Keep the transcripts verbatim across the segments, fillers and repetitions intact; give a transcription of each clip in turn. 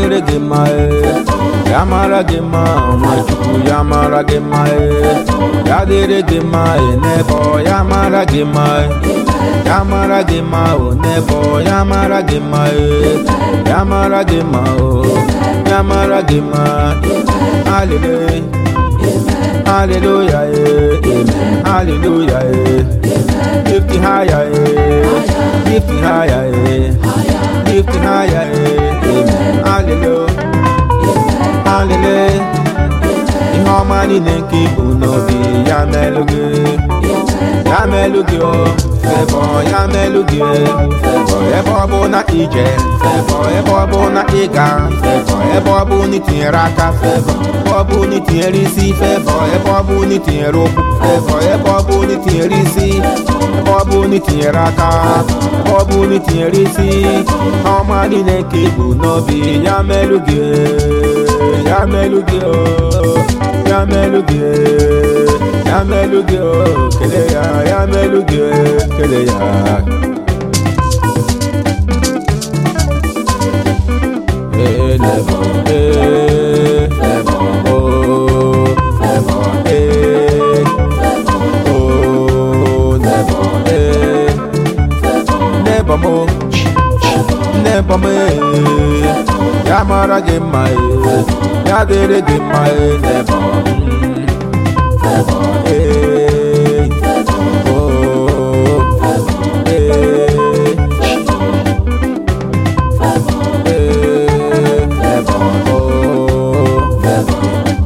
dịrị gị mma ya mara gị mma Nwachukwu ya mara gị mma ya dịrị gị mma n'ebe ya mara gị mma ya mara gị mma n'ebe ya mara gị mma ya mara gị mma ya mara gị mma hallelujah hallelujah amen hallelujah lift it higher lift it higher lift it higher amen hallelujah hallelujah ihe ọma niile nke ibu n'obi ya melụ gị ya melụ gị o favour ya melụ gị favour ebe ọ bụ na ije favour ebe ọ bụ na ịga favour ebe ọ bụ na itinyere aka favour ebe ọ bụ na itinyere isi favour ebe ọ bụ na itinyere ụkwụ favour ebe ọ bụ na itinyere isi ebe ọ bụ na itinyere aka ebe ọ bụ na itinyere isi ihe ọma niile nke ibu n'obi ya melụ gị ya melụ gị o ya melụ gị ya melụ gị o kele ya ya melụ gị kele ya eh never eh never oh never eh oh never eh never more never more ya mara gị mma ya dịrị gị mma never never eh oh eh never oh never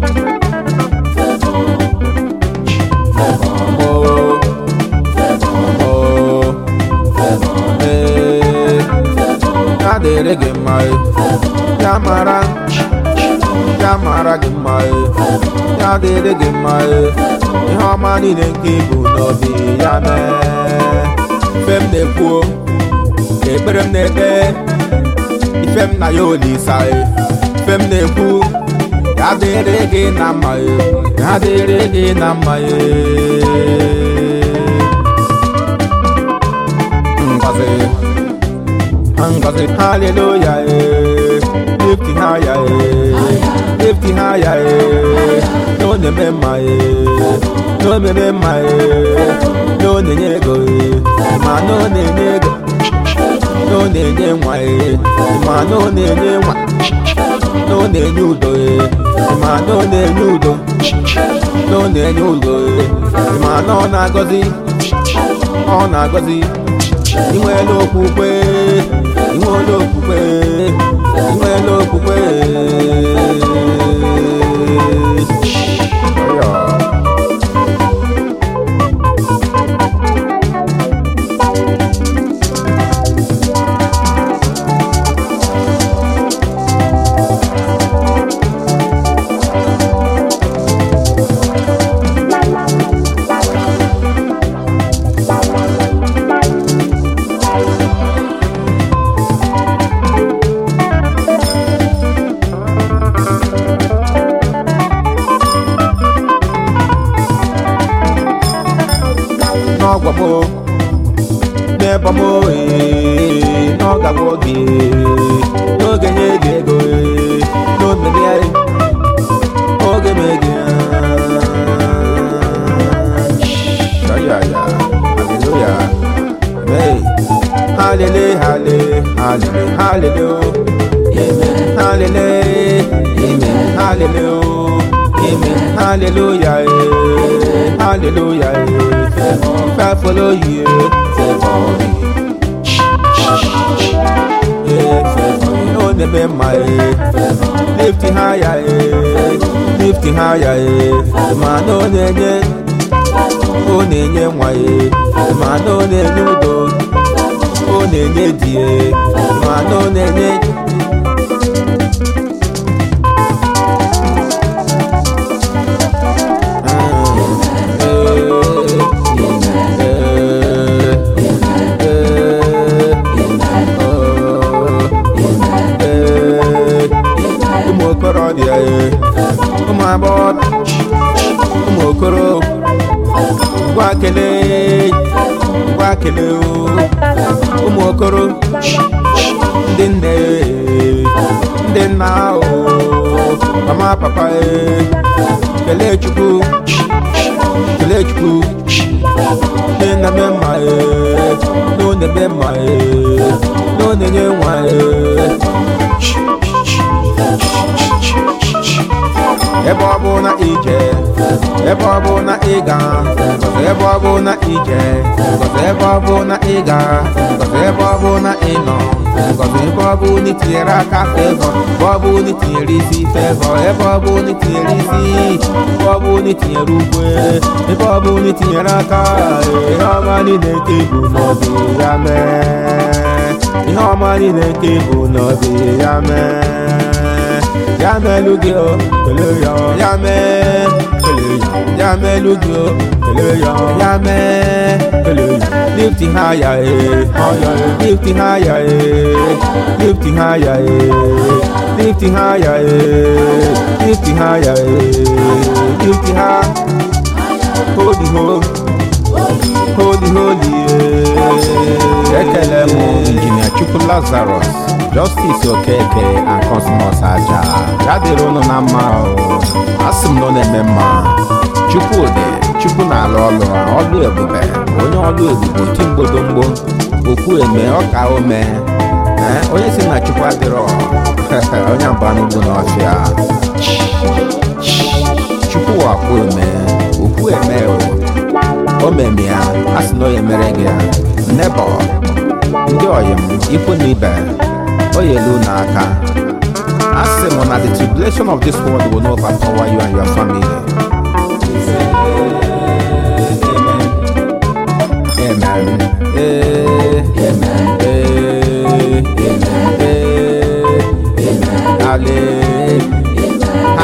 ya dịrị gị mma ya mara ya mara gị mma ya dịrị gị mma ihe ọma niile nke ibu n'obi ya mee ife m na-ekwu ekpere m na-ekpe ife m na ya olisa ife m na-ekwu ya dịrị gị na mma ya dịrị gị na mma ngozi ngozi hallelujah lift it higher lift it higher no neme mma no neme mma no nenye ego ma no nenye ego no nenye nwa ma no nenye nwa no nenye udo ma no nenye udo no nenye udo ma no na-agọzi ọ na-agọzi inwela okwukwe inwela okwukwe inwela okwukwe n'ọgwamo n'ebamo n'ọgagbo gị n'oge nye gị ego n'omeme oge mege ya ya hallelujah amen hallelujah hallelujah hallelujah amen hallelujah amen hallelujah amen hallelujah hallelujah I follow you for me yeah on the my lift it higher lift it higher man on the on the way man on the udo on the die man on the my boy, Mokoro, Wakele, Wakele, Mokoro, Dinde. ndị nna o mama papa e kelee Chukwu kelee Chukwu ndị nna be mma e n'one be mma e n'one nye nwa e ebe ọ bụ na ije ebe ọ bụ na ịga ebe ọ bụ na ije ebe ọ bụ na ịga ebe ọ bụ na ịnọ ebe ọ bụ na itinyere aka fevọ ebe ọ bụ na itinyere isi fevọ ebe ọ bụ na itinyere isi ebe ọ bụ na itinyere ukwe ebe ọ bụ na itinyere aka ihe ọma niile nke bụ n'obi ya mee ihe ọma niile nke bụ n'obi ya mee ya melugi o kele yo ya me kele yo ya melugi o kele yo ya me kele yo lifting higher eh lifting higher eh lifting higher eh lifting higher eh lifting higher eh lifting high holy holy holy holy eh ekele mo engineer Chukwu Lazarus Justice Okeke and Cosmos Aja yadịrị unu na mma o asị m nọ na-eme mma Chukwu ode Chukwu na-alụ ọlụ ọlụ ebube onye ọlụ ebube oti mgbodomgbo okwu eme ọka ome onye si na Chukwu adịrọ onye mba n'ugwu n'ọfịa Chukwu wakwu eme okwu eme o meme ya asị na onye mere gị ya nebo ndị oyim ikwu na ibe Oyelu Naka. Asim that the tribulation of this world will not overpower you and your family. Amen. Amen. Amen. Hallelujah.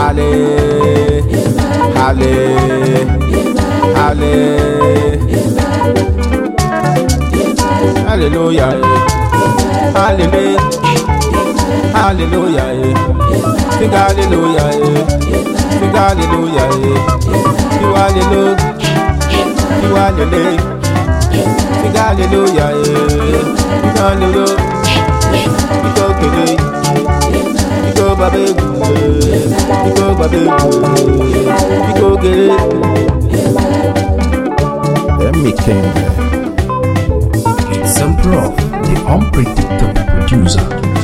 Hallelujah. Hallelujah. Hallelujah. Hallelujah, eh. Sing hallelujah, eh. Sing hallelujah, eh. You hallelujah, you hallelujah. Sing hallelujah, eh. You hallelujah. You go today. You go baby, you go baby, you go get it. Let me king. It's Sam Prof, the unpredictable producer.